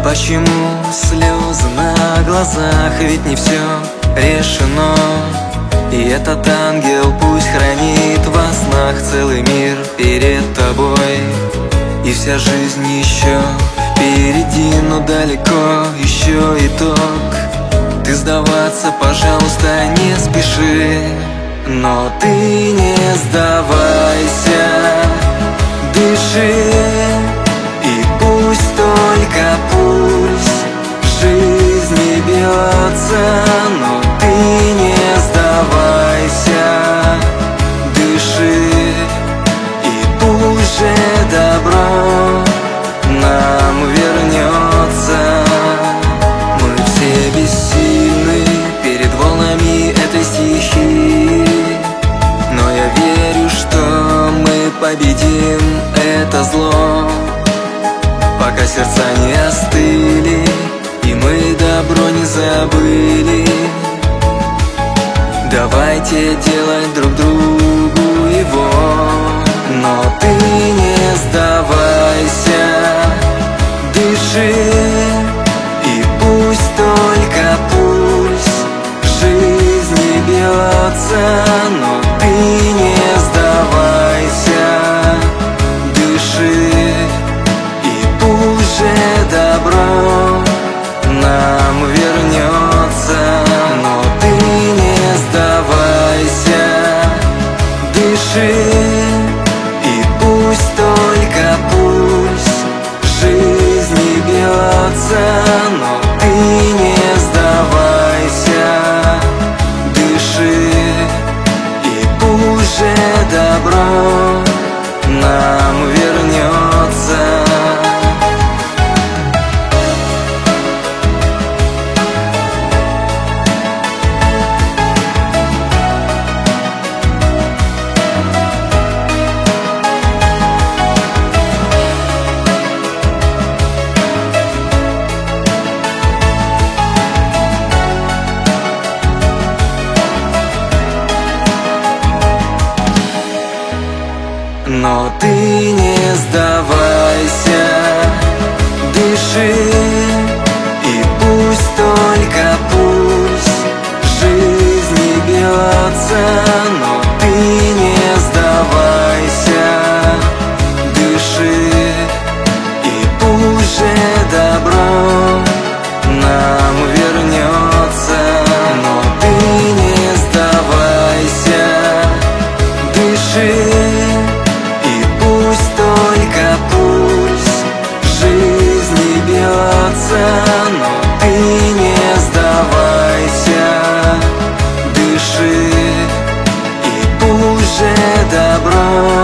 Почему слезы на глазах? Ведь не все решено. И этот ангел пусть хранит во снах целый мир перед тобой. И вся жизнь еще впереди, но далеко еще итог. Ты сдаваться, пожалуйста, не спеши, но ты не сдавайся, дыши. И пусть, только пусть жизнь бьется, но ты не сдавайся, дыши. И пусть же добро нам вернется. Мы все бессильны перед волнами этой стихии, но я верю, что мы победим это зло. Пока сердца не остыли, и мы добро не забыли, давайте делать друг другу его. Но ты не сдавайся, дыши. И пусть, только пусть жизнь бьется, но ты не сдавайся, дыши. Добро нам вернется, но ты не сдавайся, дыши. И пусть, только пусть жизнь бьется, но ты не сдавайся, дыши. И пусть же добро нам вернется. Но ты не сдавайся, дыши. И пусть, только пусть жизнь бьется, но ты не сдавайся, дыши. И пусть же добро нам вернется, но ты не сдавайся, дыши. Но ты не сдавайся, дыши. И пусть же добро